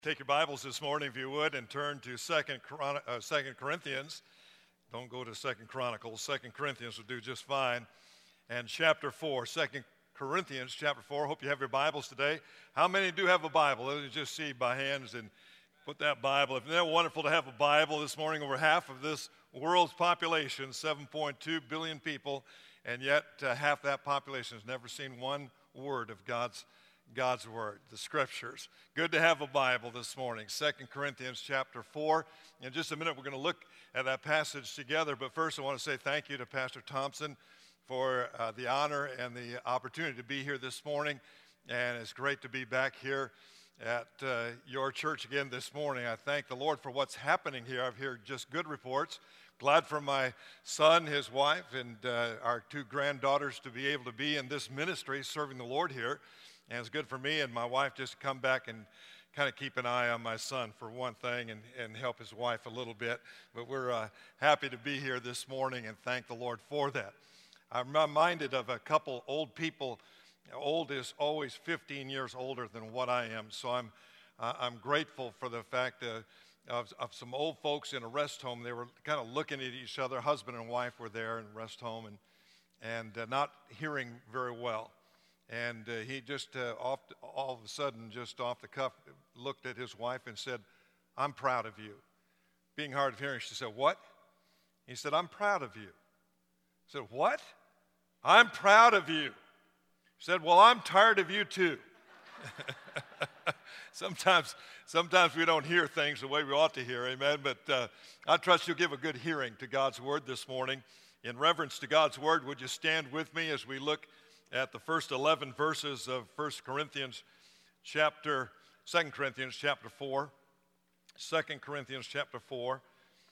Take your Bibles this morning, if you would, and turn to 2 Corinthians. Don't go to 2 Chronicles. 2 Corinthians will do just fine. And chapter 4, 2 Corinthians chapter 4. Hope you have your Bibles today. How many do have a Bible? Let me just see by hands and put that Bible. Isn't that wonderful to have a Bible this morning? Over half of this world's population, 7.2 billion people, and yet half that population has never seen one word of God's Word, the Scriptures. Good to have a Bible this morning. 2 Corinthians chapter 4. In just a minute, we're going to look at that passage together. But first, I want to say thank you to Pastor Thompson for the honor and the opportunity to be here this morning. And it's great to be back here at your church again this morning. I thank the Lord for what's happening here. I've heard just good reports. Glad for my son, his wife, and our two granddaughters to be able to be in this ministry serving the Lord here. And it's good for me and my wife just to come back and kind of keep an eye on my son for one thing and help his wife a little bit. But we're happy to be here this morning and thank the Lord for that. I'm reminded of a couple old people. Old is always 15 years older than what I am. So I'm grateful for the fact of some old folks in a rest home. They were kind of looking at each other. Husband and wife were there in a rest home and not hearing very well. And he just all of a sudden, just off the cuff, looked at his wife and said, "I'm proud of you." Being hard of hearing, she said, "What?" He said, "I'm proud of you." He said, "What?" "I'm proud of you." She said, "Well, I'm tired of you too." Sometimes we don't hear things the way we ought to hear, amen? But I trust you'll give a good hearing to God's Word this morning. In reverence to God's Word, would you stand with me as we look at the first 11 verses of 2 Corinthians chapter 4. 2 Corinthians chapter 4.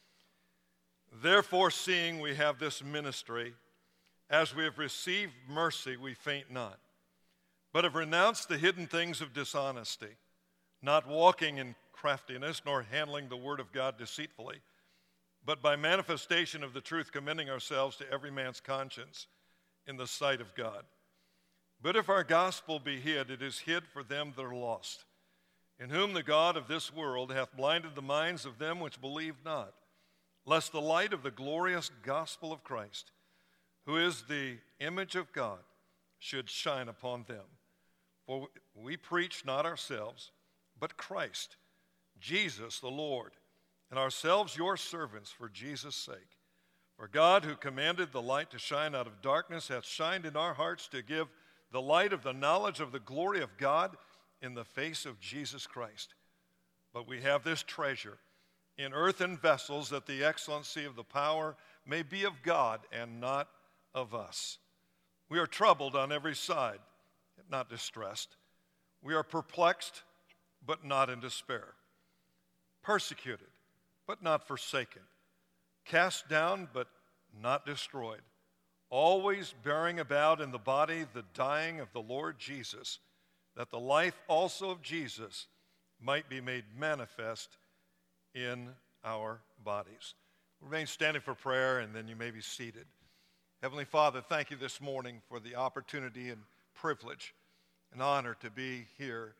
"Therefore, seeing we have this ministry, as we have received mercy, we faint not, but have renounced the hidden things of dishonesty, not walking in craftiness, nor handling the word of God deceitfully, but by manifestation of the truth, commending ourselves to every man's conscience in the sight of God. But if our gospel be hid, it is hid for them that are lost, in whom the God of this world hath blinded the minds of them which believe not, lest the light of the glorious gospel of Christ, who is the image of God, should shine upon them. For we preach not ourselves, but Christ, Jesus the Lord, and ourselves your servants for Jesus' sake. For God, who commanded the light to shine out of darkness, hath shined in our hearts to give the light of the knowledge of the glory of God in the face of Jesus Christ. But we have this treasure in earthen vessels, that the excellency of the power may be of God and not of us. We are troubled on every side, yet not distressed. We are perplexed, but not in despair. Persecuted, but not forsaken. Cast down, but not destroyed. Always bearing about in the body the dying of the Lord Jesus, that the life also of Jesus might be made manifest in our bodies." Remain standing for prayer, and then you may be seated. Heavenly Father, thank you this morning for the opportunity and privilege and honor to be here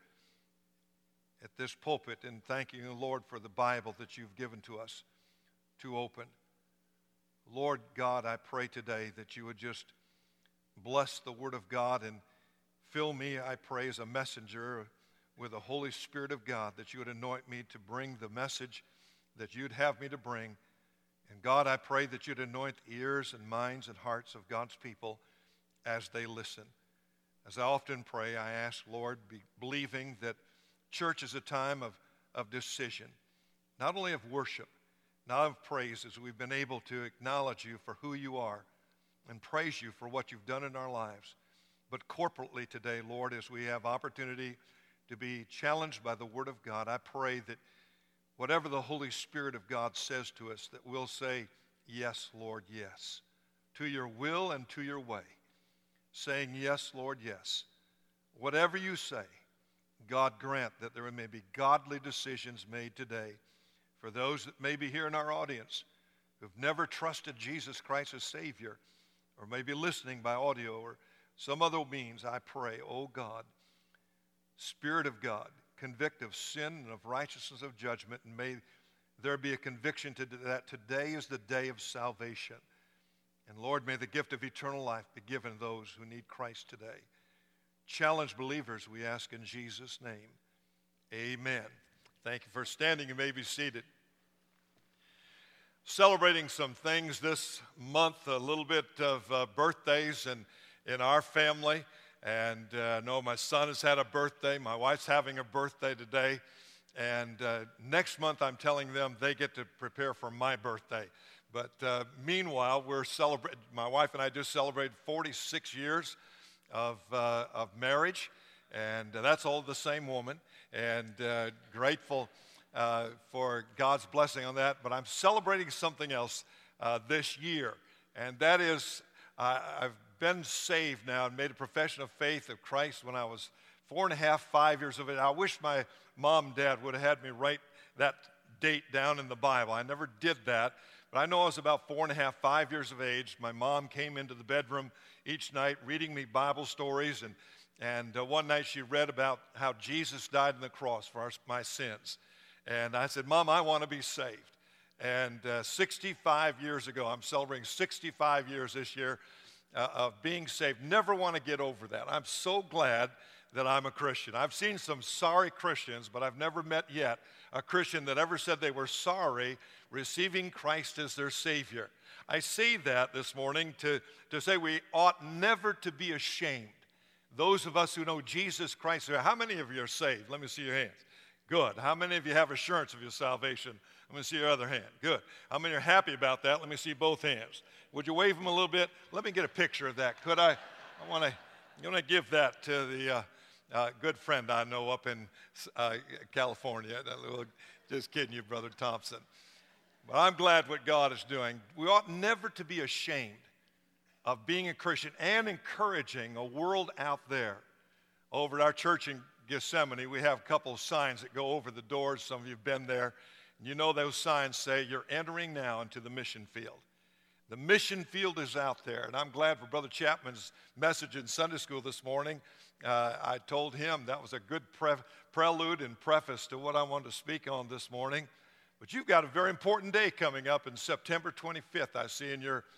at this pulpit, and thank you, Lord, for the Bible that you've given to us to open. Lord God, I pray today that you would just bless the Word of God and fill me, I pray, as a messenger with the Holy Spirit of God, that you would anoint me to bring the message that you'd have me to bring. And God, I pray that you'd anoint the ears and minds and hearts of God's people as they listen. As I often pray, I ask, Lord, believing that church is a time of decision, not only of worship, not of praise, as we've been able to acknowledge you for who you are and praise you for what you've done in our lives, but corporately today, Lord, as we have opportunity to be challenged by the Word of God, I pray that whatever the Holy Spirit of God says to us, that we'll say, "Yes, Lord, yes," to your will and to your way, saying, "Yes, Lord, yes." Whatever you say, God grant that there may be godly decisions made today for those that may be here in our audience who've never trusted Jesus Christ as Savior, or may be listening by audio or some other means. I pray, oh God, Spirit of God, convict of sin and of righteousness of judgment, and may there be a conviction that today is the day of salvation. And Lord, may the gift of eternal life be given to those who need Christ today. Challenge believers, we ask in Jesus' name. Amen. Thank you for standing. You may be seated. Celebrating some things this month, a little bit of birthdays in our family. And I know my son has had a birthday. My wife's having a birthday today. And next month, I'm telling them they get to prepare for my birthday. But meanwhile, we're celebrating. My wife and I just celebrated 46 years of marriage. And that's all the same woman. And grateful for God's blessing on that. But I'm celebrating something else this year. And that is, I've been saved now and made a profession of faith of Christ when I was 4.5, 5 years of age. I wish my mom and dad would have had me write that date down in the Bible. I never did that. But I know I was about 4.5, 5 years of age. My mom came into the bedroom each night reading me Bible stories. And one night she read about how Jesus died on the cross for my sins. And I said, Mom, I want to be saved. And 65 years ago, I'm celebrating 65 years this year of being saved. Never want to get over that. I'm so glad that I'm a Christian. I've seen some sorry Christians, but I've never met yet a Christian that ever said they were sorry receiving Christ as their Savior. I say that this morning to say we ought never to be ashamed. Those of us who know Jesus Christ, how many of you are saved? Let me see your hands. Good. How many of you have assurance of your salvation? Let me see your other hand. Good. How many are happy about that? Let me see both hands. Would you wave them a little bit? Let me get a picture of that. Could I? I want to give that to the good friend I know up in California. Just kidding you, Brother Thompson. But I'm glad what God is doing. We ought never to be ashamed of being a Christian and encouraging a world out there. Over at our church in Gethsemane, we have a couple of signs that go over the doors. Some of you have been there. You know those signs say, you're entering now into the mission field. The mission field is out there, and I'm glad for Brother Chapman's message in Sunday school this morning. I told him that was a good prelude and preface to what I wanted to speak on this morning. But you've got a very important day coming up in September 25th, I see in your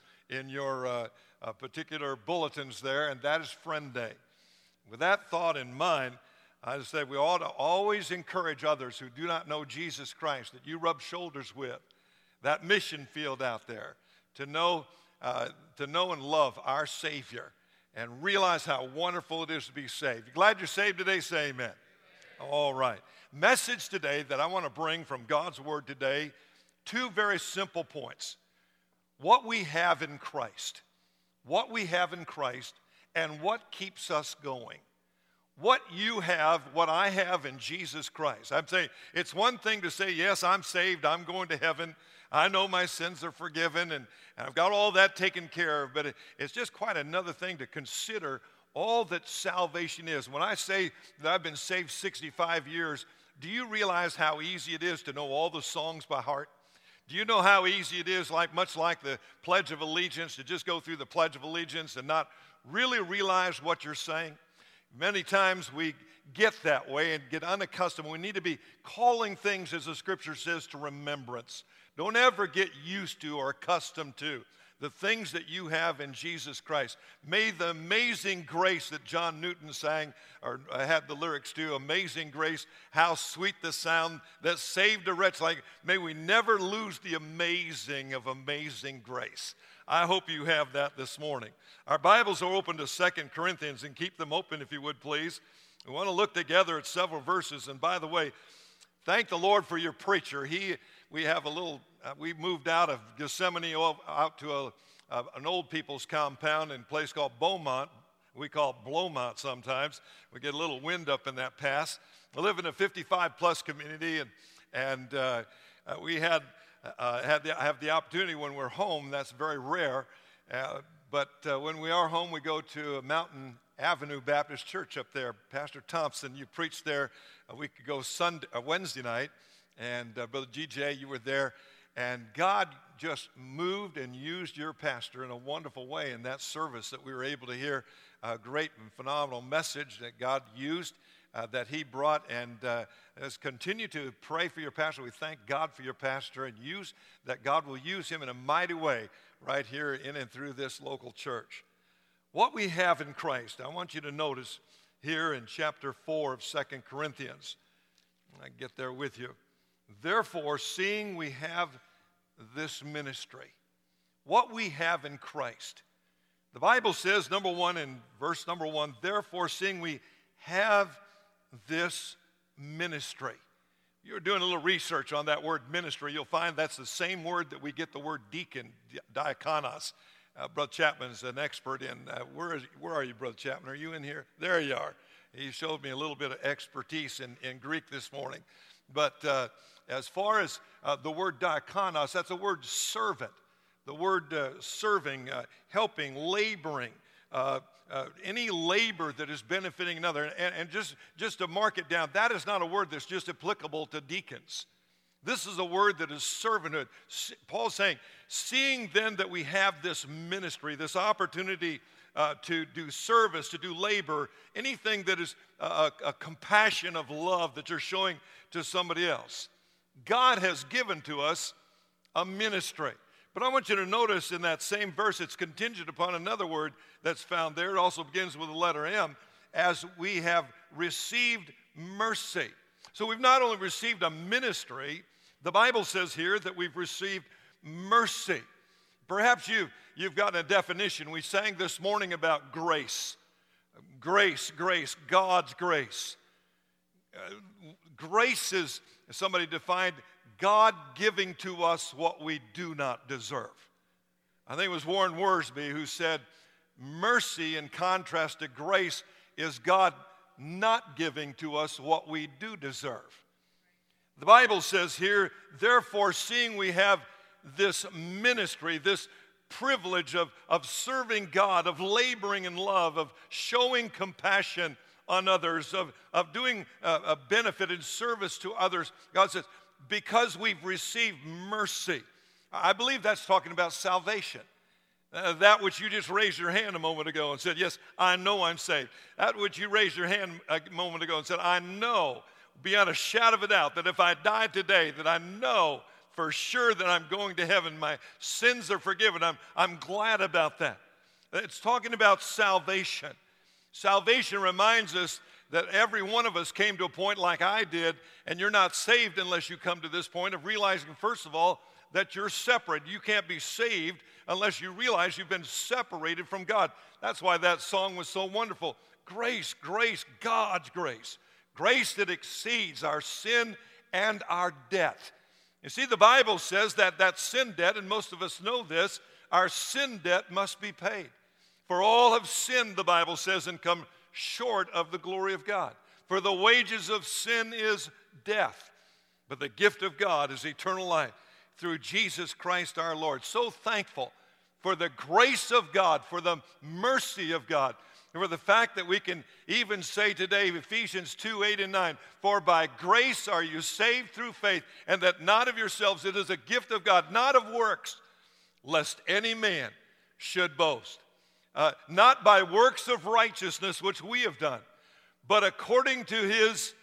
particular bulletins there, and that is Friend Day. With that thought in mind, I just say we ought to always encourage others who do not know Jesus Christ, that you rub shoulders with, that mission field out there, to know and love our Savior and realize how wonderful it is to be saved. You glad you're saved today? Say amen. All right. Message today that I want to bring from God's Word today, two very simple points. What we have in Christ. What we have in Christ and what keeps us going. What you have, what I have in Jesus Christ. I'm saying it's one thing to say, yes, I'm saved, I'm going to heaven, I know my sins are forgiven, and I've got all that taken care of, but it's just quite another thing to consider all that salvation is. When I say that I've been saved 65 years, do you realize how easy it is to know all the songs by heart? Do you know how easy it is, much like the Pledge of Allegiance, to just go through the Pledge of Allegiance and not really realize what you're saying? Many times we get that way and get unaccustomed. We need to be calling things, as the Scripture says, to remembrance. Don't ever get used to or accustomed to the things that you have in Jesus Christ. May the amazing grace that John Newton sang, or had the lyrics to, amazing grace, how sweet the sound that saved a wretch like, may we never lose the amazing of amazing grace. I hope you have that this morning. Our Bibles are open to 2 Corinthians, and keep them open if you would, please. We want to look together at several verses, and by the way, thank the Lord for your preacher. We moved out of Gethsemane out to an old people's compound in a place called Beaumont. We call it Blomont sometimes. We get a little wind up in that pass. We live in a 55-plus community, and we have the opportunity when we're home. That's very rare. But when we are home, we go to Mountain Avenue Baptist Church up there. Pastor Thompson, you preached there a week ago, Wednesday night, and Brother GJ, you were there. And God just moved and used your pastor in a wonderful way in that service that we were able to hear a great and phenomenal message that God used that he brought, and has continued to pray for your pastor. We thank God for your pastor, and that God will use him in a mighty way right here in and through this local church. What we have in Christ, I want you to notice here in chapter 4 of 2 Corinthians. I get there with you. Therefore, seeing we have this ministry, what we have in Christ. The Bible says, number one, in verse number 1, therefore, seeing we have this ministry. You're doing a little research on that word ministry, you'll find that's the same word that we get the word deacon, diakonos. Brother Chapman's an expert in, where are you, Brother Chapman? Are you in here? There you are. He showed me a little bit of expertise in Greek this morning. But as far as the word diakonos, that's a word servant. The word serving, helping, laboring, any labor that is benefiting another. And just to mark it down, that is not a word that's just applicable to deacons. This is a word that is servanthood. Paul's saying, seeing then that we have this ministry, this opportunity to do service, to do labor, anything that is a compassion of love that you're showing to somebody else. God has given to us a ministry. But I want you to notice in that same verse, it's contingent upon another word that's found there. It also begins with the letter M, as we have received mercy. So we've not only received a ministry, the Bible says here that we've received mercy. Perhaps you've gotten a definition. We sang this morning about grace. Grace, God's grace. Grace is, somebody defined, God giving to us what we do not deserve. I think it was Warren Wiersbe who said, mercy in contrast to grace is God not giving to us what we do deserve. The Bible says here, therefore, seeing we have this ministry, this privilege of serving God, of laboring in love, of showing compassion on others, of doing a benefit and service to others, God says, because we've received mercy. I believe that's talking about salvation. That which you just raised your hand a moment ago and said, yes, I know I'm saved. That which you raised your hand a moment ago and said, I know beyond a shadow of a doubt that if I die today, that I know for sure that I'm going to heaven. My sins are forgiven. I'm glad about that. It's talking about salvation. Salvation reminds us that every one of us came to a point like I did, and you're not saved unless you come to this point of realizing, first of all, that you're separate. You can't be saved unless you realize you've been separated from God. That's why that song was so wonderful. Grace, God's grace. Grace that exceeds our sin and our debt. You see, the Bible says that sin debt, and most of us know this, our sin debt must be paid. For all have sinned, the Bible says, and come short of the glory of God. For the wages of sin is death, but the gift of God is eternal life through Jesus Christ our Lord. So thankful for the grace of God, for the mercy of God, and for the fact that we can even say today, Ephesians 2:8-9, for by grace are you saved through faith, and that not of yourselves, it is a gift of God, not of works, lest any man should boast. Not by works of righteousness which we have done, but according to his,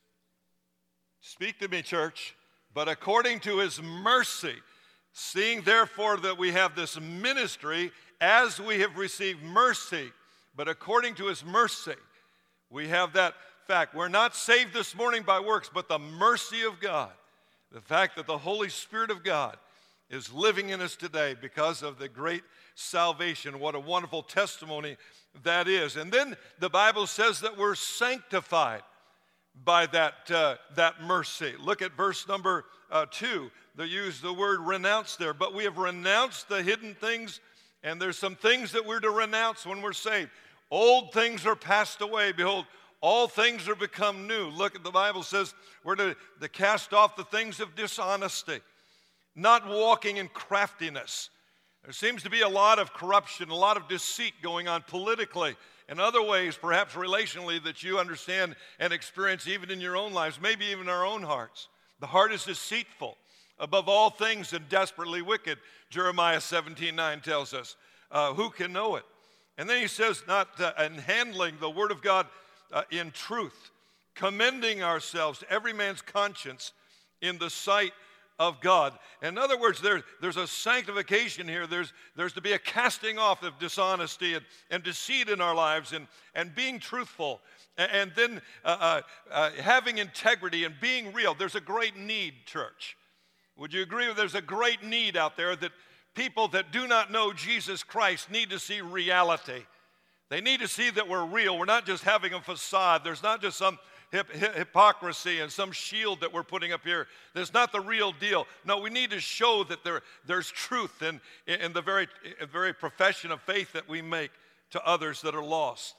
speak to me, church, but according to his mercy, seeing therefore that we have this ministry, as we have received mercy, but according to his mercy, we have that fact. We're not saved this morning by works, but the mercy of God, the fact that the Holy Spirit of God is living in us today because of the great salvation. What a wonderful testimony that is. And then the Bible says that we're sanctified by that mercy. Look at verse number 2. They use the word renounce there. But we have renounced the hidden things, and there's some things that we're to renounce when we're saved. Old things are passed away. Behold, all things are become new. Look at the Bible says we're to cast off the things of dishonesty, not walking in craftiness. There seems to be a lot of corruption, a lot of deceit going on politically and other ways, perhaps relationally, that you understand and experience even in your own lives, maybe even our own hearts. The heart is deceitful above all things and desperately wicked, Jeremiah 17:9 tells us. Who can know it? And then he says, not in handling the word of God in truth. commending ourselves to every man's conscience in the sight of God. In other words, there's a sanctification here. There's to be a casting off of dishonesty and deceit in our lives and being truthful and then having integrity and being real. There's a great need, church. Would you agree? There's a great need out there that people that do not know Jesus Christ need to see reality. They need to see that we're real. We're not just having a facade. There's not just some hypocrisy and some shield that we're putting up here. That's not the real deal. No, we need to show that there's truth in the very profession of faith that we make to others that are lost.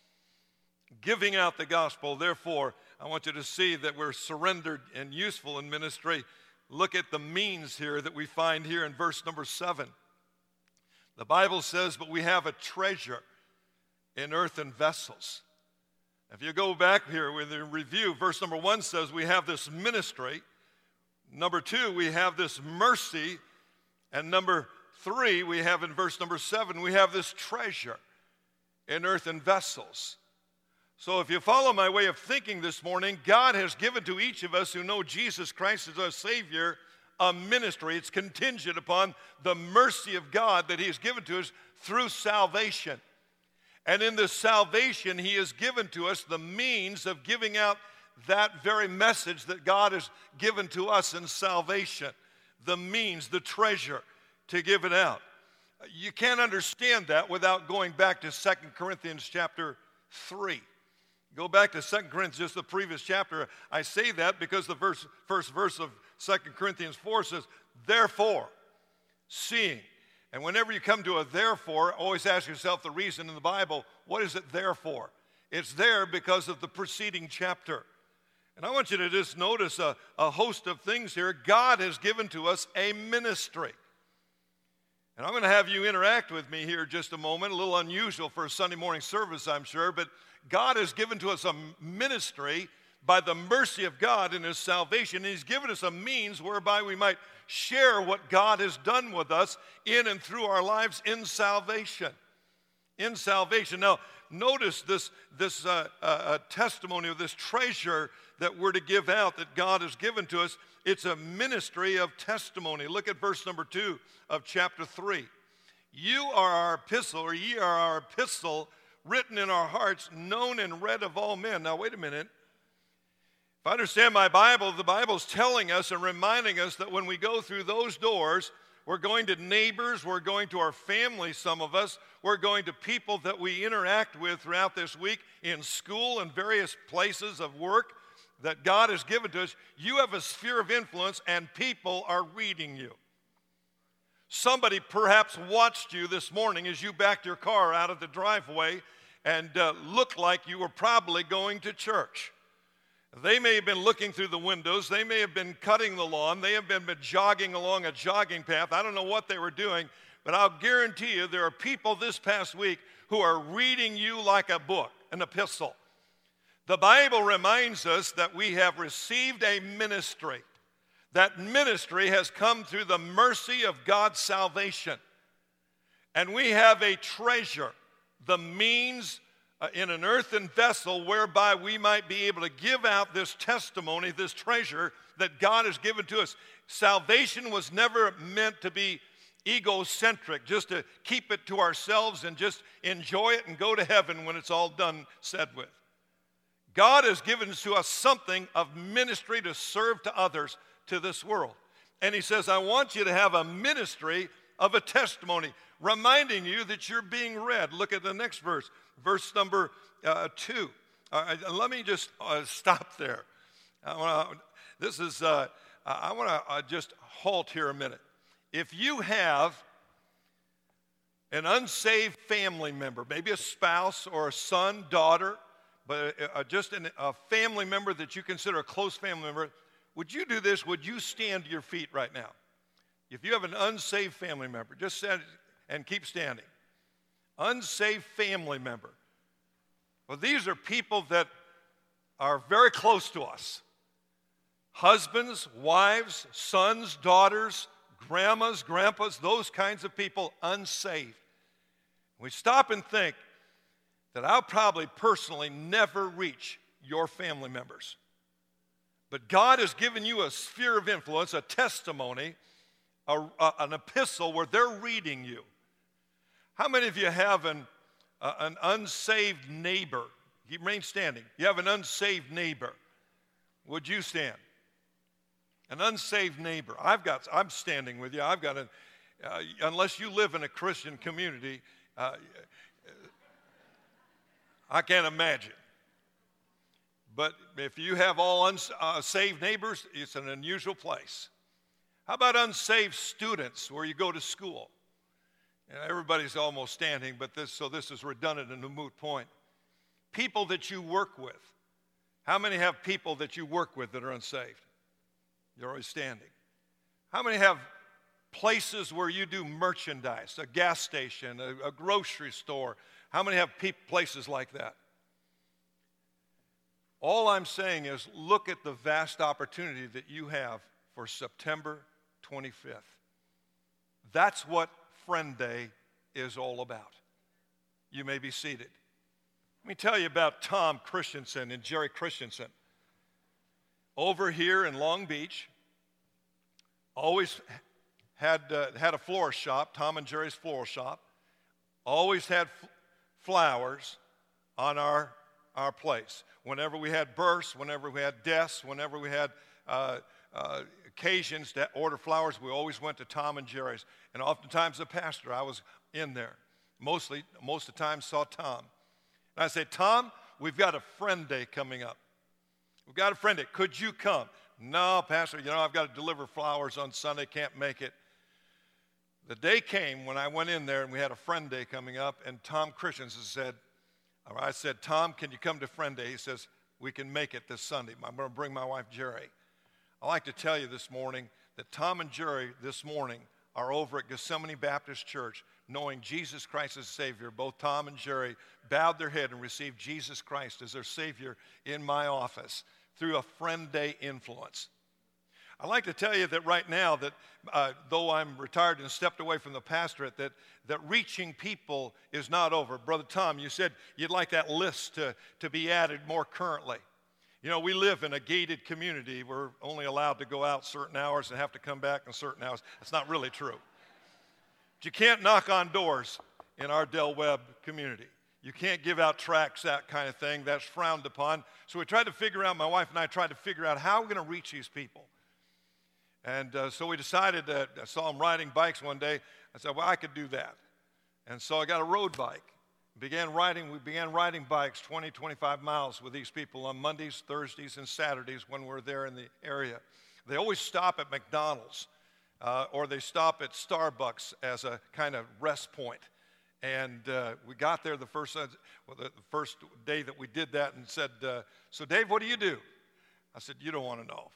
Giving out the gospel. Therefore, I want you to see that we're surrendered and useful in ministry. Look at the means here that we find here in verse number 7. The Bible says, but we have a treasure in earthen vessels. If you go back here with the review, verse number 1 says we have this ministry. Number 2, we have this mercy. And number 3, we have in verse number 7, we have this treasure in earthen vessels. So if you follow my way of thinking this morning, God has given to each of us who know Jesus Christ as our Savior a ministry. It's contingent upon the mercy of God that He has given to us through salvation. And in this salvation, He has given to us the means of giving out that very message that God has given to us in salvation. The means, the treasure to give it out. You can't understand that without going back to 2 Corinthians chapter 3. Go back to 2 Corinthians, just the previous chapter. I say that because the first verse of 2 Corinthians 4 says, therefore, seeing. And whenever you come to a therefore, always ask yourself the reason in the Bible, what is it there for? It's there because of the preceding chapter. And I want you to just notice a host of things here. God has given to us a ministry. And I'm going to have you interact with me here just a moment. A little unusual for a Sunday morning service, I'm sure. But God has given to us a ministry by the mercy of God in His salvation. And He's given us a means whereby we might share what God has done with us in and through our lives in salvation. In salvation. Now, notice this testimony of this treasure that we're to give out that God has given to us. It's a ministry of testimony. Look at verse number 2 of chapter 3. You are our epistle, or ye are our epistle, written in our hearts, known and read of all men. Now, wait a minute. If I understand my Bible, the Bible's telling us and reminding us that when we go through those doors, we're going to neighbors, we're going to our family, some of us, we're going to people that we interact with throughout this week in school and various places of work that God has given to us. You have a sphere of influence and people are reading you. Somebody perhaps watched you this morning as you backed your car out of the driveway and looked like you were probably going to church. They may have been looking through the windows. They may have been cutting the lawn. They have been jogging along a jogging path. I don't know what they were doing, but I'll guarantee you there are people this past week who are reading you like a book, an epistle. The Bible reminds us that we have received a ministry. That ministry has come through the mercy of God's salvation. And we have a treasure, the means in an earthen vessel whereby we might be able to give out this testimony, this treasure that God has given to us. Salvation was never meant to be egocentric, just to keep it to ourselves and just enjoy it and go to heaven when it's all done, said with. God has given to us something of ministry to serve to others, to this world. And He says, I want you to have a ministry of a testimony, reminding you that you're being read. Look at the next verse, verse number 2. Let me just stop there. I want to just halt here a minute. If you have an unsaved family member, maybe a spouse or a son, daughter, but just a family member that you consider a close family member, would you do this? Would you stand to your feet right now? If you have an unsaved family member, just stand and keep standing. Unsaved family member. Well, these are people that are very close to us. Husbands, wives, sons, daughters, grandmas, grandpas, those kinds of people, unsaved. We stop and think that I'll probably personally never reach your family members. But God has given you a sphere of influence, a testimony, an epistle where they're reading you. How many of you have an unsaved neighbor? You remain standing. You have an unsaved neighbor. Would you stand? An unsaved neighbor. I'm standing with you. I've got unless you live in a Christian community, I can't imagine. But if you have all unsaved neighbors, it's an unusual place. How about unsaved students where you go to school? And everybody's almost standing, but this is redundant and a moot point. People that you work with. How many have people that you work with that are unsaved? You're always standing. How many have places where you do merchandise, a gas station, a grocery store? How many have places like that? All I'm saying is look at the vast opportunity that you have for September 25th. That's what Friend Day is all about. You may be seated. Let me tell you about Tom Christensen and Jerry Christensen. Over here in Long Beach, always had a florist shop, Tom and Jerry's floral shop. Always had flowers on our place. Whenever we had births, whenever we had deaths, whenever we had occasions to order flowers, we always went to Tom and Jerry's. And oftentimes the pastor, I was in there. Most of the time saw Tom. And I said, Tom, we've got a Friend Day coming up. We've got a Friend Day. Could you come? No, Pastor, I've got to deliver flowers on Sunday, can't make it. The day came when I went in there and we had a Friend Day coming up, and Tom Christensen said, I said, Tom, can you come to Friend Day? He says, we can make it this Sunday. I'm going to bring my wife, Jerry. I'd like to tell you this morning that Tom and Jerry this morning are over at Gethsemane Baptist Church, knowing Jesus Christ as Savior. Both Tom and Jerry bowed their head and received Jesus Christ as their Savior in my office through a Friend Day influence. I'd like to tell you that right now that though I'm retired and stepped away from the pastorate, that reaching people is not over. Brother Tom, you said you'd like that list to be added more currently. We live in a gated community. We're only allowed to go out certain hours and have to come back in certain hours. That's not really true. But you can't knock on doors in our Del Webb community. You can't give out tracts, that kind of thing. That's frowned upon. So we tried to figure out, my wife and I tried to figure out how we're going to reach these people. And so we decided that I saw them riding bikes one day. I said, well, I could do that. And so I got a road bike. We began riding bikes 20, 25 miles with these people on Mondays, Thursdays, and Saturdays when we're there in the area. They always stop at McDonald's or they stop at Starbucks as a kind of rest point. And we got there the first day that we did that and said, so Dave, what do you do? I said, you don't want to know.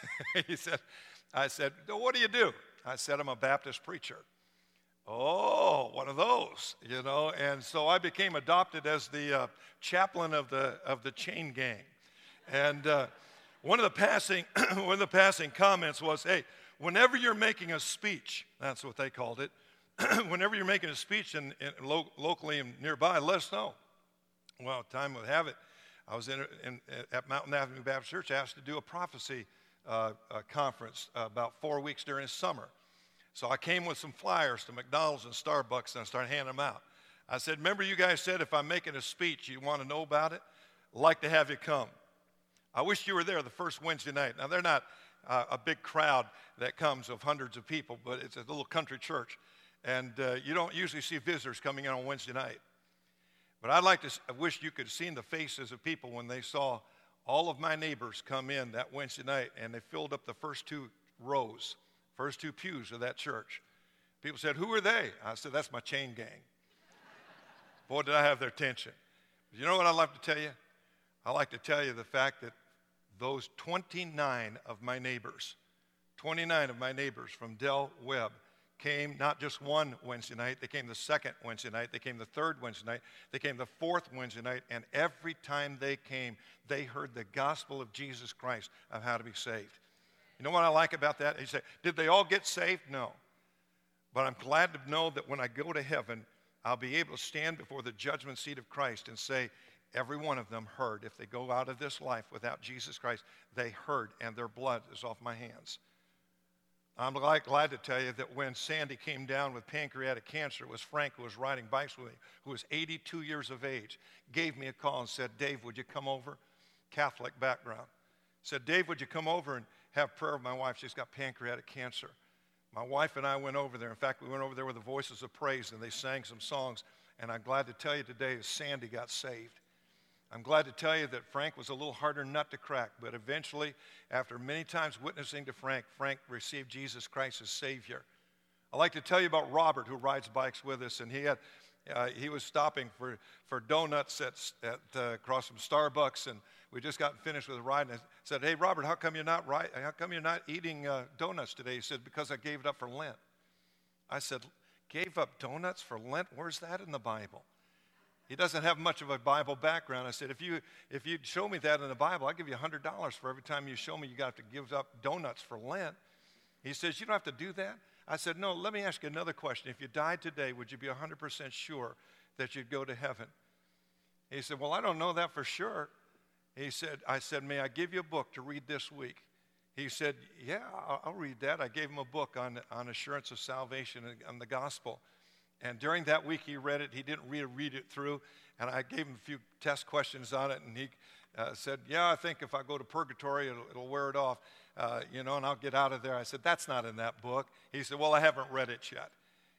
I said, what do you do? I said, I'm a Baptist preacher. Oh, one of those, And so I became adopted as the chaplain of the chain gang. And one of the passing comments was, hey, whenever you're making a speech, that's what they called it, whenever you're making a speech locally and nearby, let us know. Well, time would have it, I was at Mountain Avenue Baptist Church, asked to do a prophecy conference about 4 weeks during the summer. So I came with some flyers to McDonald's and Starbucks, and I started handing them out. I said, remember you guys said if I'm making a speech, you want to know about it? I'd like to have you come. I wish you were there the first Wednesday night. Now, they're not a big crowd that comes of hundreds of people, but it's a little country church. And you don't usually see visitors coming in on Wednesday night. But I wish you could have seen the faces of people when they saw all of my neighbors come in that Wednesday night, and they filled up the first two rows, first two pews of that church. People said, who are they? I said, that's my chain gang. Boy, did I have their attention. You know what I'd like to tell you? I'd like to tell you the fact that those 29 of my neighbors from Del Webb came not just one Wednesday night, they came the second Wednesday night, they came the third Wednesday night, they came the fourth Wednesday night, and every time they came, they heard the gospel of Jesus Christ of how to be saved. You know what I like about that? You say, did they all get saved? No. But I'm glad to know that when I go to heaven, I'll be able to stand before the judgment seat of Christ and say, every one of them heard. If they go out of this life without Jesus Christ, they heard, and their blood is off my hands. I'm glad to tell you that when Sandy came down with pancreatic cancer, it was Frank who was riding bikes with me, who was 82 years of age, gave me a call and said, Dave, would you come over? Catholic background. Said, Dave, would you come over and have prayer with my wife? She's got pancreatic cancer. My wife and I went over there. In fact, we went over there with the Voices of Praise, and they sang some songs. And I'm glad to tell you today that Sandy got saved. I'm glad to tell you that Frank was a little harder nut to crack, but eventually, after many times witnessing to Frank, Frank received Jesus Christ as Savior. I'd like to tell you about Robert, who rides bikes with us, and he was stopping for donuts across from Starbucks, and we just got finished with a ride, and I said, hey, Robert, how come you're not eating donuts today? He said, because I gave it up for Lent. I said, gave up donuts for Lent? Where's that in the Bible? He doesn't have much of a Bible background. I said, if you'd show me that in the Bible, I'll give you $100 for every time you show me you got to give up donuts for Lent. He says, you don't have to do that? I said, no, let me ask you another question. If you died today, would you be 100% sure that you'd go to heaven? He said, well, I don't know that for sure. I said, may I give you a book to read this week? He said, yeah, I'll read that. I gave him a book on assurance of salvation and the gospel. And during that week, he read it. He didn't read it through. And I gave him a few test questions on it. And he said, yeah, I think if I go to purgatory, it'll wear it off, and I'll get out of there. I said, that's not in that book. He said, well, I haven't read it yet.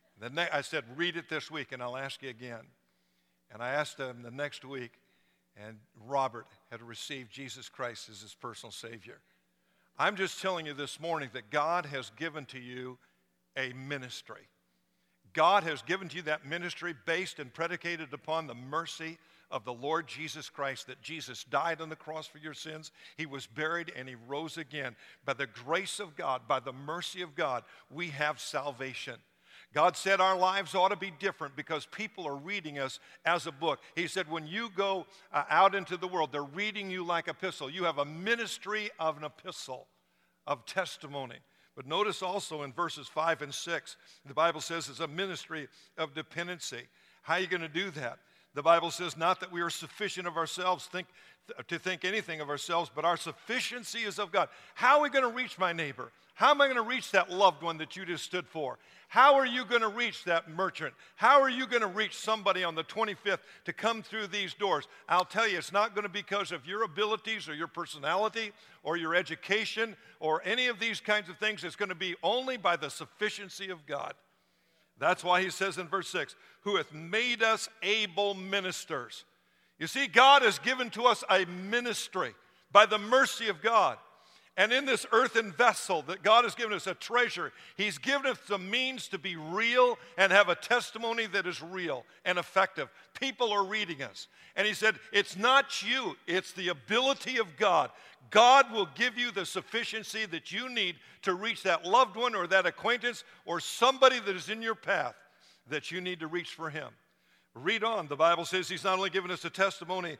I said, read it this week, and I'll ask you again. And I asked him the next week, and Robert had received Jesus Christ as his personal Savior. I'm just telling you this morning that God has given to you a ministry. God has given to you that ministry based and predicated upon the mercy of the Lord Jesus Christ, that Jesus died on the cross for your sins. He was buried and he rose again. By the grace of God, by the mercy of God, we have salvation. God said our lives ought to be different because people are reading us as a book. He said when you go out into the world, they're reading you like an epistle. You have a ministry of an epistle, of testimony. But notice also in verses 5 and 6, the Bible says it's a ministry of dependency. How are you going to do that? The Bible says not that we are sufficient of ourselves to think anything of ourselves, but our sufficiency is of God. How are we going to reach my neighbor? How am I going to reach that loved one that you just stood for? How are you going to reach that merchant? How are you going to reach somebody on the 25th to come through these doors? I'll tell you, it's not going to be because of your abilities or your personality or your education or any of these kinds of things. It's going to be only by the sufficiency of God. That's why he says in verse 6, who hath made us able ministers. You see, God has given to us a ministry by the mercy of God. And in this earthen vessel that God has given us a treasure, he's given us the means to be real and have a testimony that is real and effective. People are reading us. And he said, it's not you, it's the ability of God. God will give you the sufficiency that you need to reach that loved one or that acquaintance or somebody that is in your path that you need to reach for him. Read on. The Bible says he's not only given us a testimony,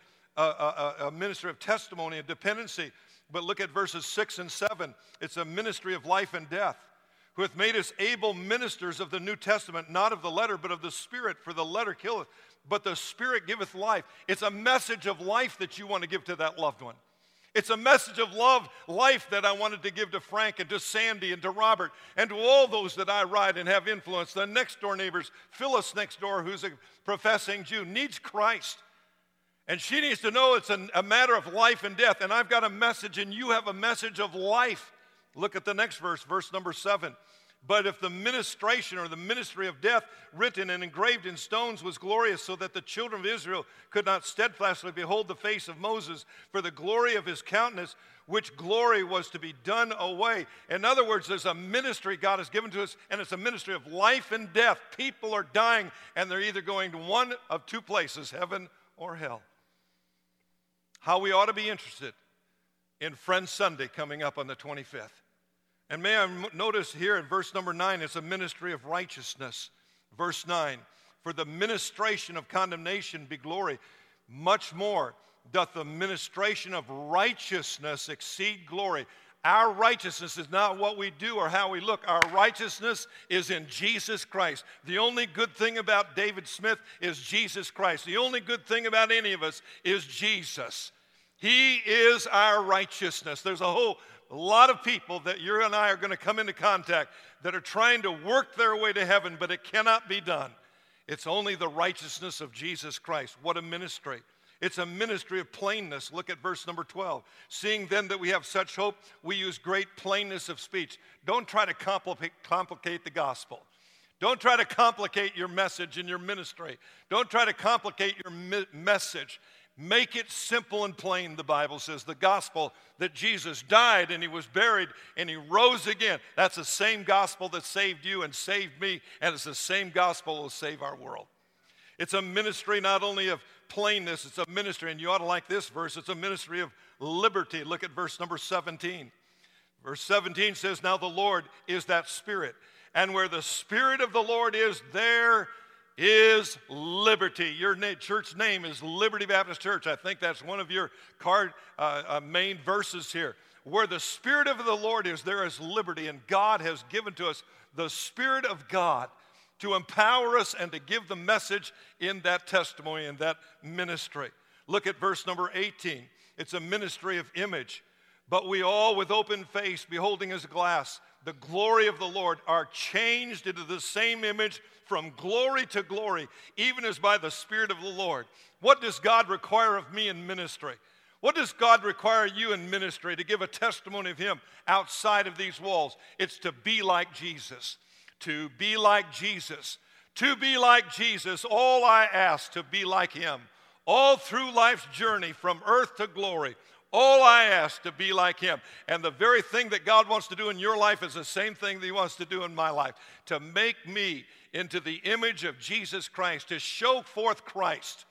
a ministry of testimony and dependency, but look at verses 6 and 7. It's a ministry of life and death, who hath made us able ministers of the New Testament, not of the letter, but of the Spirit. For the letter killeth, but the Spirit giveth life. It's a message of life that you want to give to that loved one. It's a message of life that I wanted to give to Frank and to Sandy and to Robert and to all those that I ride and have influence. The next door neighbors, Phyllis next door, who's a professing Jew, needs Christ. And she needs to know it's a matter of life and death. And I've got a message and you have a message of life. Look at the next verse, verse number 7. But if the ministration or the ministry of death written and engraved in stones was glorious, so that the children of Israel could not steadfastly behold the face of Moses for the glory of his countenance, which glory was to be done away. In other words, there's a ministry God has given to us, and it's a ministry of life and death. People are dying, and they're either going to one of two places, heaven or hell. How we ought to be interested in Friends Sunday coming up on the 25th. And may I notice here in verse number 9, it's a ministry of righteousness. Verse 9, for the ministration of condemnation be glory. Much more doth the ministration of righteousness exceed glory. Our righteousness is not what we do or how we look. Our righteousness is in Jesus Christ. The only good thing about David Smith is Jesus Christ. The only good thing about any of us is Jesus. He is our righteousness. There's a lot of people that you and I are going to come into contact that are trying to work their way to heaven, but it cannot be done. It's only the righteousness of Jesus Christ. What a ministry. It's a ministry of plainness. Look at verse number 12. Seeing then that we have such hope, we use great plainness of speech. Don't try to complicate the gospel. Don't try to complicate your message and your ministry. Don't try to complicate your message. Make it simple and plain, the Bible says. The gospel that Jesus died and he was buried and he rose again. That's the same gospel that saved you and saved me, and it's the same gospel that will save our world. It's a ministry not only of plainness, it's a ministry, and you ought to like this verse, it's a ministry of liberty. Look at verse number 17. Verse 17 says, now the Lord is that Spirit, and where the Spirit of the Lord is, there is liberty. Your church name is Liberty Baptist Church. I think that's one of your main verses here. Where the Spirit of the Lord is, there is liberty, and God has given to us the Spirit of God to empower us and to give the message in that testimony, in that ministry. Look at verse number 18. It's a ministry of image. But we all with open face, beholding as a glass, the glory of the Lord, are changed into the same image from glory to glory, even as by the Spirit of the Lord. What does God require of me in ministry? What does God require you in ministry to give a testimony of Him outside of these walls? It's to be like Jesus. To be like Jesus. To be like Jesus. All I ask to be like Him. All through life's journey from earth to glory. All I ask to be like Him. And the very thing that God wants to do in your life is the same thing that He wants to do in my life. To make me into the image of Jesus Christ. To show forth Christ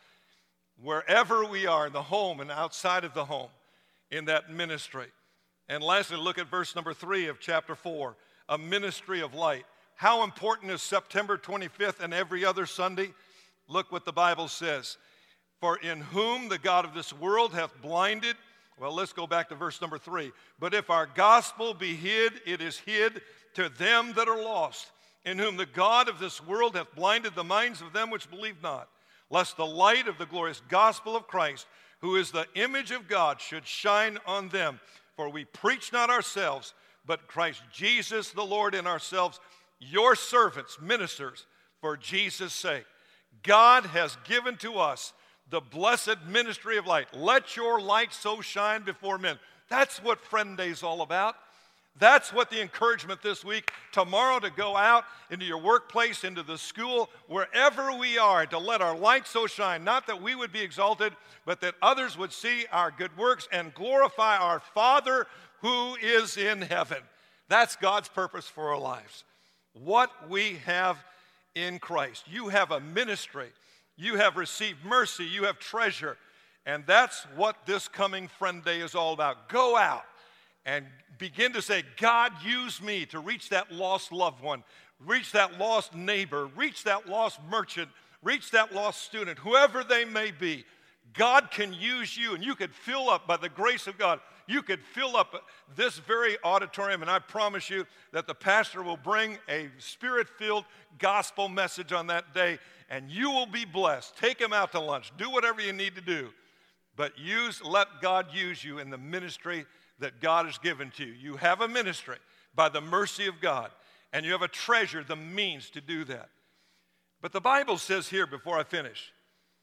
wherever we are, in the home and outside of the home, in that ministry. And lastly, look at verse number 3 of chapter 4. A ministry of light. How important is September 25th and every other Sunday? Look what the Bible says. For in whom the God of this world hath blinded. Well, let's go back to verse number 3. But if our gospel be hid, it is hid to them that are lost, in whom the God of this world hath blinded the minds of them which believe not, lest the light of the glorious gospel of Christ, who is the image of God, should shine on them. For we preach not ourselves, but Christ Jesus the Lord, in ourselves, your servants, ministers, for Jesus' sake. God has given to us the blessed ministry of light. Let your light so shine before men. That's what Friend Day is all about. That's what the encouragement this week, tomorrow, to go out into your workplace, into the school, wherever we are, to let our light so shine, not that we would be exalted, but that others would see our good works and glorify our Father who is in heaven. That's God's purpose for our lives. What we have in Christ. You have a ministry. You have received mercy. You have treasure. And that's what this coming Friend Day is all about. Go out and begin to say, God, use me to reach that lost loved one, reach that lost neighbor, reach that lost merchant, reach that lost student, whoever they may be. God can use you, and you could fill up, by the grace of God, you could fill up this very auditorium, and I promise you that the pastor will bring a Spirit-filled gospel message on that day, and you will be blessed. Take him out to lunch. Do whatever you need to do, but let God use you in the ministry that God has given to you. You have a ministry by the mercy of God, and you have a treasure, the means to do that. But the Bible says here, before I finish,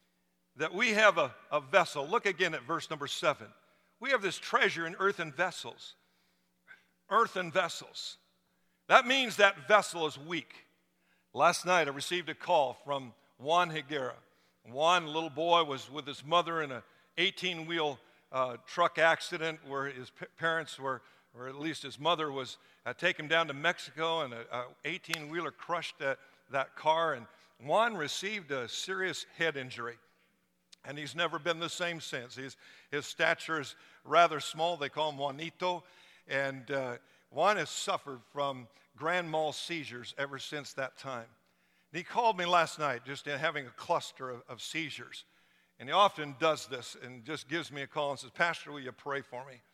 that we have a vessel. Look again at verse number 7. We have this treasure in earthen vessels. Earthen vessels. That means that vessel is weak. Last night I received a call from Juan Higuera. Juan, a little boy, was with his mother in an 18-wheel truck accident where his parents were, or at least his mother was, taken down to Mexico, and an 18-wheeler crushed that car, and Juan received a serious head injury. And he's never been the same since. His stature is rather small. They call him Juanito. And Juan has suffered from grand mal seizures ever since that time. And he called me last night just having a cluster of seizures. And he often does this and just gives me a call and says, Pastor, will you pray for me?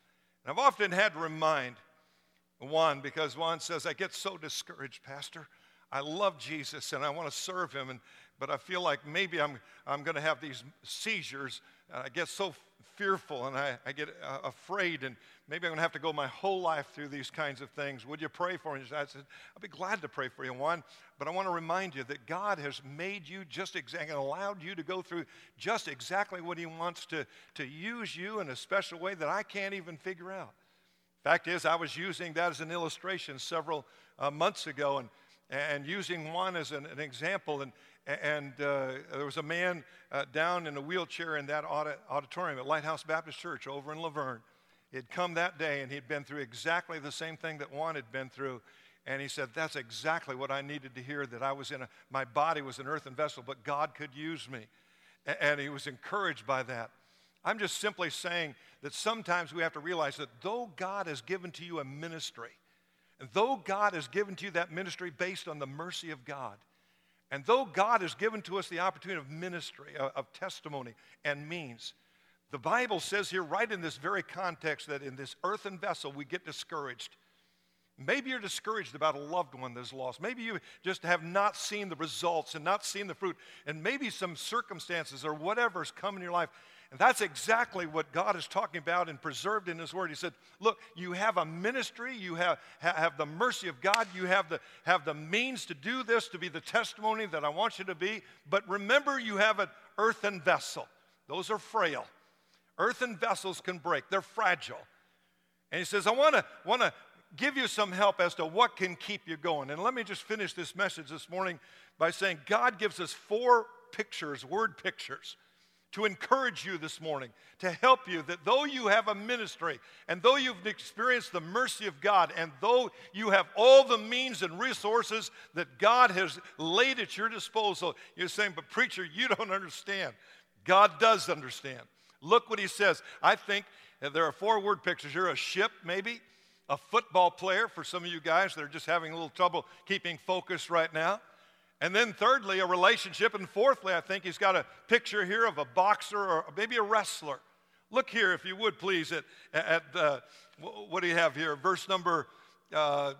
And I've often had to remind Juan, because Juan says, I get so discouraged, Pastor. I love Jesus and I want to serve him, but I feel like maybe I'm going to have these seizures. I get so fearful and I get afraid, and maybe I'm going to have to go my whole life through these kinds of things. Would you pray for me? I said, I'll be glad to pray for you, Juan, but I want to remind you that God has made you just exactly, and allowed you to go through just exactly what he wants to use you in a special way that I can't even figure out. Fact is, I was using that as an illustration several months ago, and using Juan as an example, and there was a man down in a wheelchair in that auditorium at Lighthouse Baptist Church over in Laverne. He'd come that day, and he'd been through exactly the same thing that Juan had been through, and he said, that's exactly what I needed to hear, that I was my body was an earthen vessel, but God could use me, and he was encouraged by that. I'm just simply saying that sometimes we have to realize that though God has given to you a ministry, and though God has given to you that ministry based on the mercy of God, and though God has given to us the opportunity of ministry, of testimony and means, the Bible says here right in this very context that in this earthen vessel we get discouraged. Maybe you're discouraged about a loved one that's lost. Maybe you just have not seen the results and not seen the fruit, and maybe some circumstances or whatever's come in your life. And that's exactly what God is talking about and preserved in his word. He said, look, you have a ministry, you have the mercy of God, you have the means to do this, to be the testimony that I want you to be, but remember you have an earthen vessel. Those are frail. Earthen vessels can break. They're fragile. And he says, I want to give you some help as to what can keep you going. And let me just finish this message this morning by saying God gives us 4 pictures, word pictures, to encourage you this morning, to help you that though you have a ministry, and though you've experienced the mercy of God, and though you have all the means and resources that God has laid at your disposal, you're saying, but preacher, you don't understand. God does understand. Look what he says. I think there are 4 word pictures. You're a ship, maybe, a football player for some of you guys that are just having a little trouble keeping focus right now. And then thirdly, a relationship. And fourthly, I think he's got a picture here of a boxer or maybe a wrestler. Look here, if you would, please, at what do you have here? Verse number 9.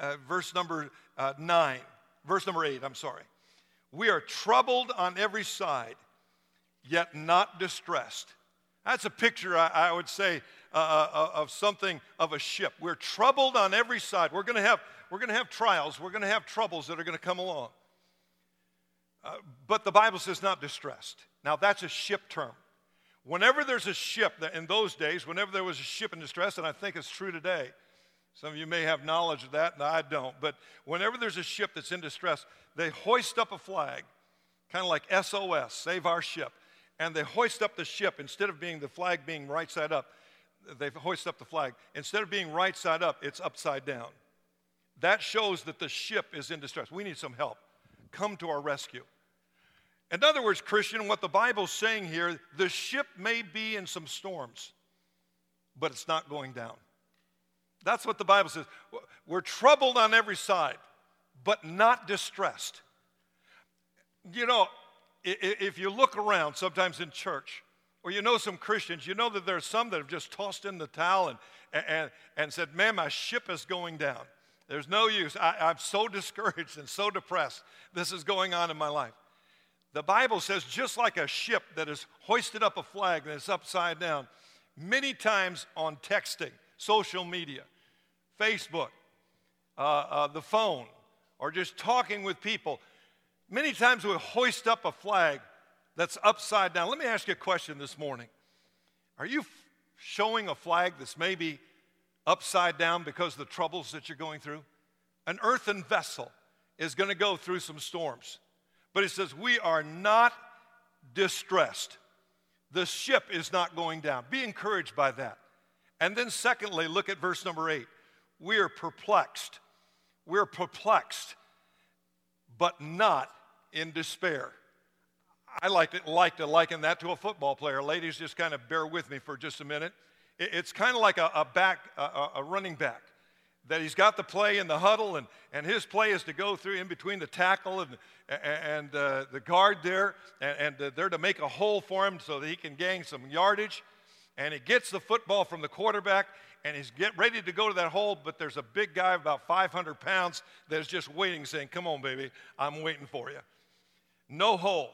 Verse number 8, I'm sorry. We are troubled on every side, yet not distressed. That's a picture, I would say, of something of a ship. We're troubled on every side. We're going to have trials. We're going to have troubles that are going to come along. But the Bible says not distressed. Now, that's a ship term. Whenever there's a ship, in those days, whenever there was a ship in distress, and I think it's true today, some of you may have knowledge of that, and I don't, but whenever there's a ship that's in distress, they hoist up a flag, kind of like SOS, save our ship, and they hoist up the ship. Instead of the flag being right side up, they hoist up the flag. Instead of being right side up, it's upside down. That shows that the ship is in distress. We need some help. Come to our rescue. In other words, Christian, what the Bible's saying here, the ship may be in some storms, but it's not going down. That's what the Bible says. We're troubled on every side, but not distressed. You know, if you look around sometimes in church, or you know some Christians, you know that there are some that have just tossed in the towel and said, man, my ship is going down. There's no use. I'm so discouraged and so depressed. This is going on in my life. The Bible says just like a ship that has hoisted up a flag and it's upside down, many times on texting, social media, Facebook, the phone, or just talking with people, many times we hoist up a flag that's upside down. Let me ask you a question this morning. Are you showing a flag that's maybe upside down because of the troubles that you're going through? An earthen vessel is going to go through some storms. But it says we are not distressed. The ship is not going down. Be encouraged by that. And then secondly, look at verse number 8. We are perplexed. We're perplexed, but not in despair. I like to liken that to a football player. Ladies, just kind of bear with me for just a minute. It's kind of like a running back, that he's got the play in the huddle, and his play is to go through in between the tackle and the guard there, and they're to make a hole for him so that he can gain some yardage. And he gets the football from the quarterback, and he's getting ready to go to that hole, but there's a big guy of about 500 pounds that is just waiting, saying, come on, baby, I'm waiting for you. No hole.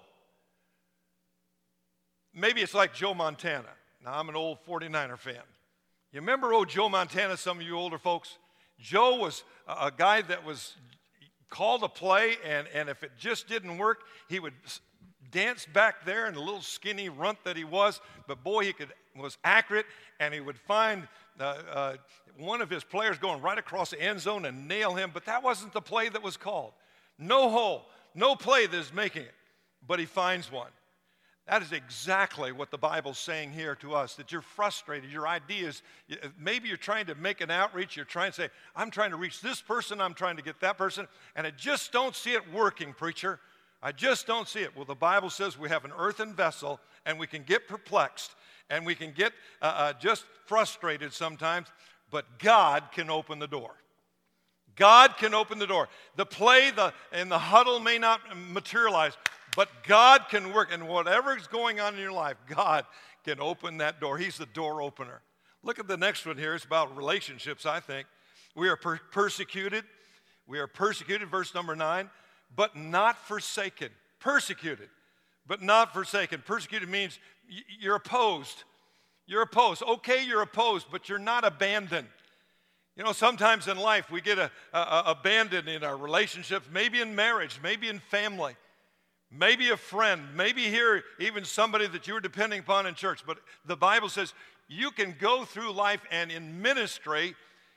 Maybe it's like Joe Montana. Now, I'm an old 49er fan. You remember old Joe Montana, some of you older folks? Joe was a guy that was called to play, and if it just didn't work, he would dance back there in the little skinny runt that he was, but boy, he was accurate, and he would find one of his players going right across the end zone and nail him, but that wasn't the play that was called. No hole, no play that is making it, but he finds one. That is exactly what the Bible's saying here to us, that you're frustrated, your ideas, maybe you're trying to make an outreach, you're trying to say, I'm trying to reach this person, I'm trying to get that person, and I just don't see it working, preacher. I just don't see it. Well, the Bible says we have an earthen vessel, and we can get perplexed, and we can get just frustrated sometimes, but God can open the door. God can open the door. The play in the huddle may not materialize, but God can work. And whatever is going on in your life, God can open that door. He's the door opener. Look at the next one here. It's about relationships, I think. We are persecuted. We are persecuted, verse number 9, but not forsaken. Persecuted, but not forsaken. Persecuted means you're opposed. You're opposed. Okay, you're opposed, but you're not abandoned. You know, sometimes in life we get abandoned in our relationships, maybe in marriage, maybe in family. Maybe a friend, maybe here even somebody that you were depending upon in church. But the Bible says you can go through life, and in ministry,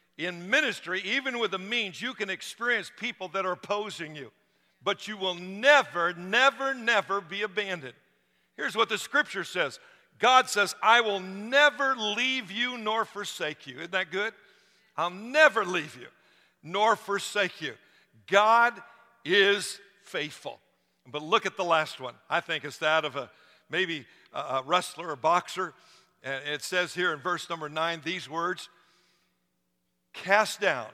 even with the means, you can experience people that are opposing you. But you will never, never, never be abandoned. Here's what the Scripture says. God says, I will never leave you nor forsake you. Isn't that good? I'll never leave you nor forsake you. God is faithful. But look at the last one. I think it's that of maybe a wrestler or boxer. And it says here in verse number 9 these words, cast down,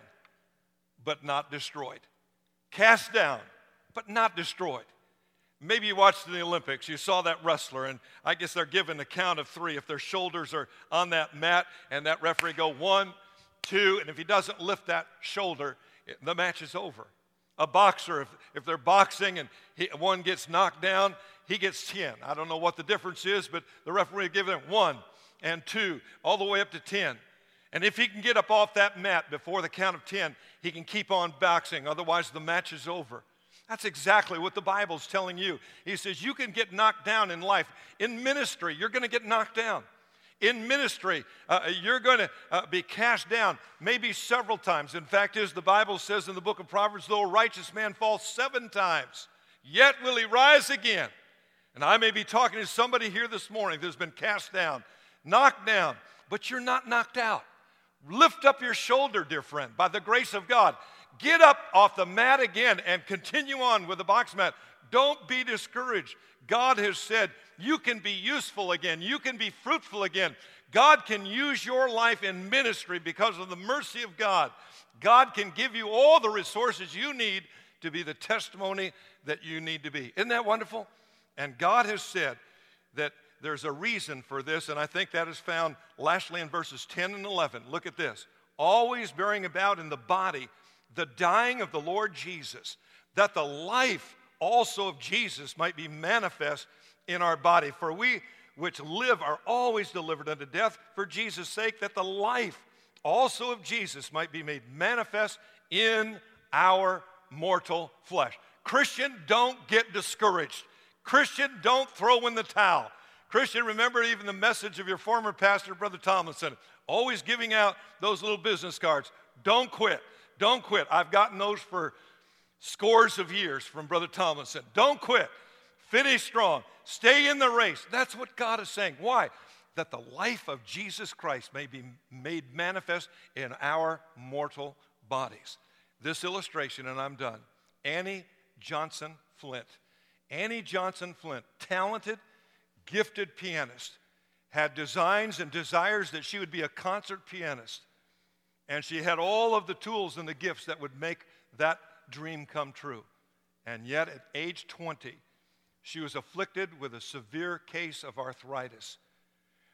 but not destroyed. Cast down, but not destroyed. Maybe you watched the Olympics. You saw that wrestler, and I guess they're given a count of 3. If their shoulders are on that mat, and that referee go 1, 2, and if he doesn't lift that shoulder, the match is over. A boxer, if they're boxing and one gets knocked down, he gets 10. I don't know what the difference is, but the referee will give them 1 and 2, all the way up to 10. And if he can get up off that mat before the count of 10, he can keep on boxing. Otherwise, the match is over. That's exactly what the Bible's telling you. He says you can get knocked down in life. In ministry, you're going to get knocked down. In ministry, you're going to be cast down maybe several times. In fact, as the Bible says in the book of Proverbs, though a righteous man falls 7 times, yet will he rise again. And I may be talking to somebody here this morning that's been cast down, knocked down, but you're not knocked out. Lift up your shoulder, dear friend, by the grace of God. Get up off the mat again and continue on with the box mat. Don't be discouraged. God has said you can be useful again. You can be fruitful again. God can use your life in ministry because of the mercy of God. God can give you all the resources you need to be the testimony that you need to be. Isn't that wonderful? And God has said that there's a reason for this, and I think that is found lastly in verses 10 and 11. Look at this. Always bearing about in the body the dying of the Lord Jesus, that the life also of Jesus might be manifest in our body. For we which live are always delivered unto death for Jesus' sake, that the life also of Jesus might be made manifest in our mortal flesh. Christian, don't get discouraged. Christian, don't throw in the towel. Christian, remember even the message of your former pastor, Brother Tomlinson, always giving out those little business cards. Don't quit. Don't quit. I've gotten those for scores of years from Brother Tomlinson. Don't quit. Finish strong. Stay in the race. That's what God is saying. Why? That the life of Jesus Christ may be made manifest in our mortal bodies. This illustration, and I'm done. Annie Johnson Flint. Annie Johnson Flint, talented, gifted pianist, had designs and desires that she would be a concert pianist. And she had all of the tools and the gifts that would make that dream come true. And yet at age 20, she was afflicted with a severe case of arthritis.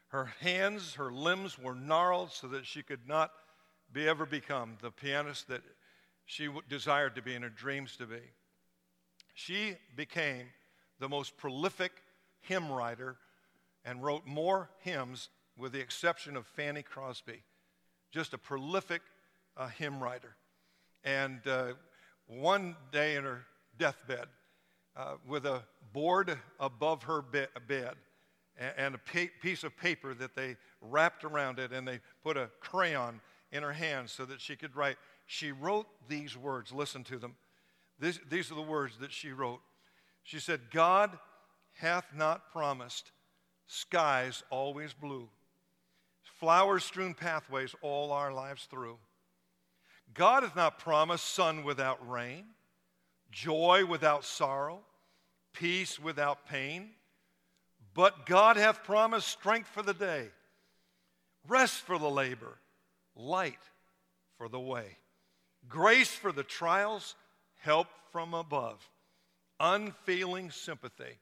Her hands, her limbs were gnarled so that she could not ever become the pianist that she desired to be in her dreams to be. She became the most prolific hymn writer and wrote more hymns with the exception of Fanny Crosby. Just a prolific hymn writer. And one day in her deathbed, with a board above her bed and a piece of paper that they wrapped around it, and they put a crayon in her hand so that she could write. She wrote these words. Listen to them. These are the words that she wrote. She said, God hath not promised skies always blue, flower-strewn pathways all our lives through. God hath not promised sun without rain, joy without sorrow, peace without pain. But God hath promised strength for the day, rest for the labor, light for the way, grace for the trials, help from above, unfailing sympathy,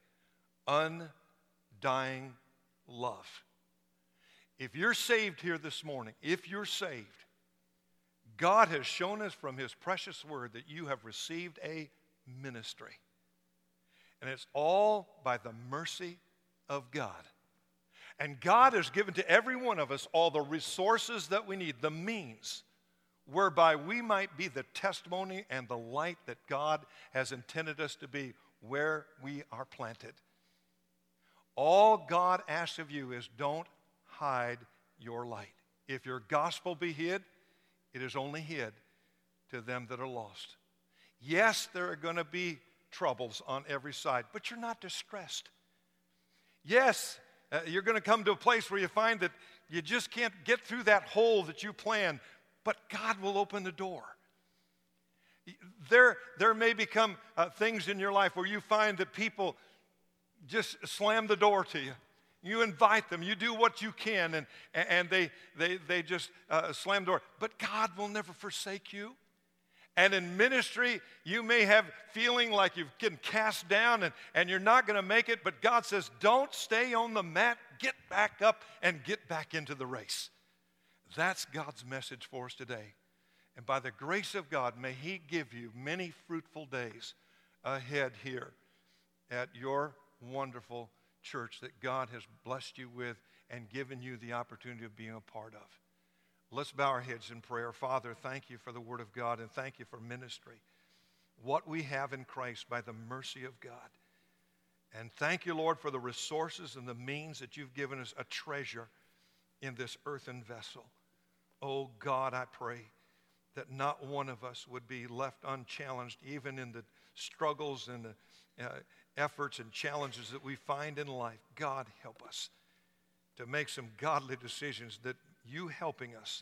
undying love. If you're saved here this morning, if you're saved, God has shown us from His precious word that you have received a ministry. And it's all by the mercy of God. And God has given to every one of us all the resources that we need, the means, whereby we might be the testimony and the light that God has intended us to be where we are planted. All God asks of you is don't hide your light. If your gospel be hid, it is only hid to them that are lost. Yes, there are going to be troubles on every side, but you're not distressed. Yes, you're going to come to a place where you find that you just can't get through that hole that you planned, but God will open the door. There may become things in your life where you find that people just slam the door to you. You invite them. You do what you can, and they just slam the door. But God will never forsake you. And in ministry, you may have feeling like you've been cast down and you're not going to make it, but God says, don't stay on the mat. Get back up and get back into the race. That's God's message for us today. And by the grace of God, may He give you many fruitful days ahead here at your wonderful church that God has blessed you with and given you the opportunity of being a part of. Let's bow our heads in prayer. Father, thank you for the Word of God and thank you for ministry. What we have in Christ by the mercy of God. And thank you, Lord, for the resources and the means that you've given us, a treasure in this earthen vessel. Oh God, I pray that not one of us would be left unchallenged, even in the struggles and the efforts and challenges that we find in life. God, help us to make some godly decisions that you helping us.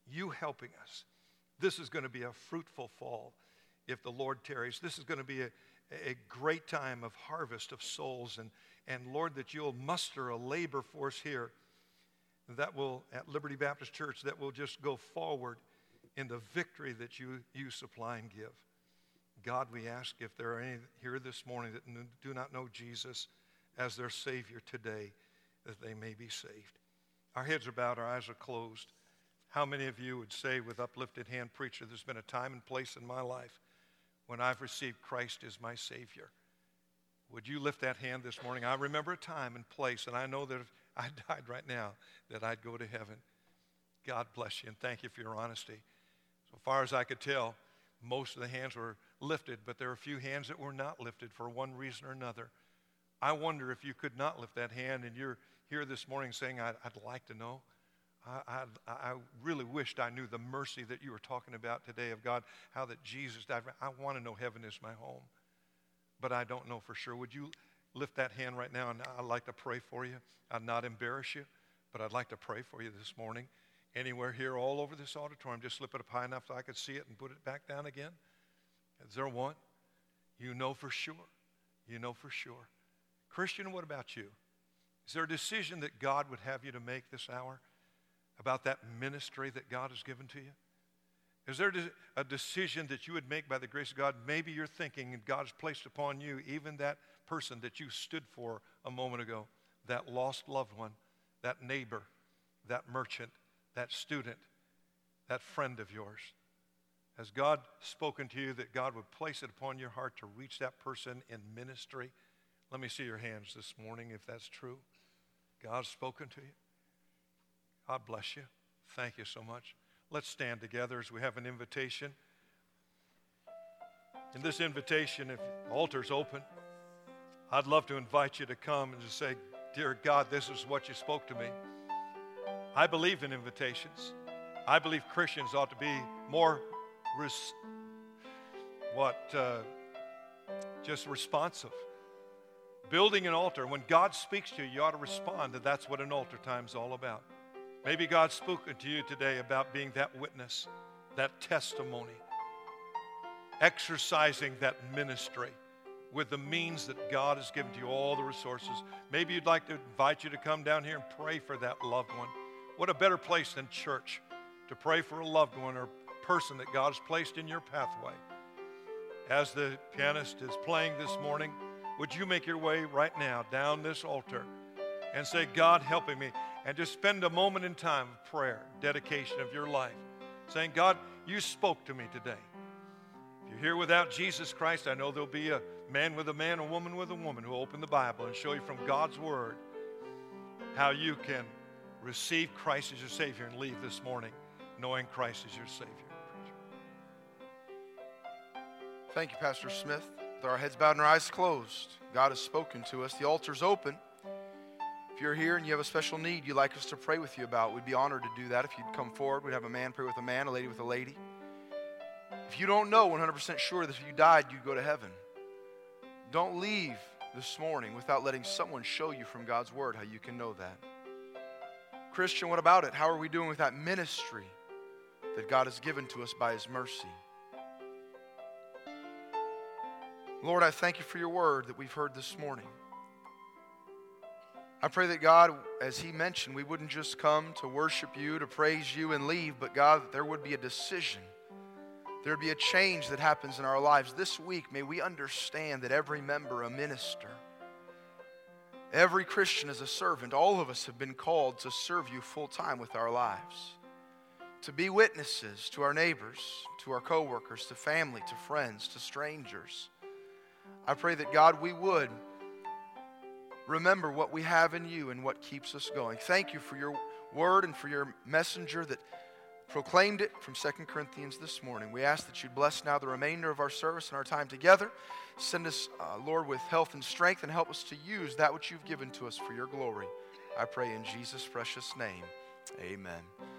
This is going to be a fruitful fall if the Lord tarries. This is going to be a great time of harvest of souls. And Lord, that you'll muster a labor force here that will, at Liberty Baptist Church, that will just go forward in the victory that you supply and give. God, we ask if there are any here this morning that do not know Jesus as their Savior today, that they may be saved. Our heads are bowed, our eyes are closed. How many of you would say with uplifted hand, preacher, there's been a time and place in my life when I've received Christ as my Savior? Would you lift that hand this morning? I remember a time and place, and I know that if I died right now, that I'd go to heaven. God bless you, and thank you for your honesty. So far as I could tell, most of the hands were lifted, but there are a few hands that were not lifted for one reason or another. I wonder if you could not lift that hand and you're here this morning saying, I'd like to know. I really wished I knew the mercy that you were talking about today of God, how that Jesus died. I want to know heaven is my home, but I don't know for sure. Would you lift that hand right now, and I'd like to pray for you. I'd not embarrass you, but I'd like to pray for you this morning. Anywhere here, all over this auditorium, just slip it up high enough so I could see it and put it back down again. Is there one? You know for sure. You know for sure. Christian, what about you? Is there a decision that God would have you to make this hour about that ministry that God has given to you? Is there a decision that you would make by the grace of God? Maybe you're thinking and God has placed upon you even that person that you stood for a moment ago, that lost loved one. that neighbor, that merchant, that student, that friend of yours? Has God spoken to you that God would place it upon your heart to reach that person in ministry? Let me see your hands this morning if that's true. God's spoken to you. God bless you. Thank you so much. Let's stand together as we have an invitation. In this invitation, if the altar's open, I'd love to invite you to come and just say, dear God, this is what you spoke to me. I believe in invitations. I believe Christians ought to be more just responsive. Building an altar. When God speaks to you, you ought to respond, and that's what an altar time is all about. Maybe God's spoken to you today about being that witness, that testimony, exercising that ministry with the means that God has given to you, all the resources. Maybe you'd like to invite you to come down here and pray for that loved one. What a better place than church to pray for a loved one or person that God has placed in your pathway. As the pianist is playing this morning, would you make your way right now down this altar and say, God, helping me, and just spend a moment in time of prayer, dedication of your life, saying, God, you spoke to me today. If you're here without Jesus Christ, I know there'll be a man with a man, a woman with a woman who will open the Bible and show you from God's Word how you can receive Christ as your Savior and leave this morning knowing Christ as your Savior. Thank you, Pastor Smith. With our heads bowed and our eyes closed, God has spoken to us. The altar's open. If you're here and you have a special need you'd like us to pray with you about, we'd be honored to do that. If you'd come forward, we'd have a man pray with a man, a lady with a lady. If you don't know 100% sure that if you died, you'd go to heaven, don't leave this morning without letting someone show you from God's Word how you can know that. Christian, what about it? How are we doing with that ministry that God has given to us by His mercy? Lord, I thank you for your word that we've heard this morning. I pray that God, as He mentioned, we wouldn't just come to worship you, to praise you and leave, but God, that there would be a decision. There would be a change that happens in our lives. This week, may we understand that every member a minister. Every Christian is a servant. All of us have been called to serve you full time with our lives. To be witnesses to our neighbors, to our coworkers, to family, to friends, to strangers. I pray that, God, we would remember what we have in you and what keeps us going. Thank you for your word and for your messenger that proclaimed it from 2 Corinthians this morning. We ask that you bless now the remainder of our service and our time together. Send us, Lord, with health and strength, and help us to use that which you've given to us for your glory. I pray in Jesus' precious name. Amen.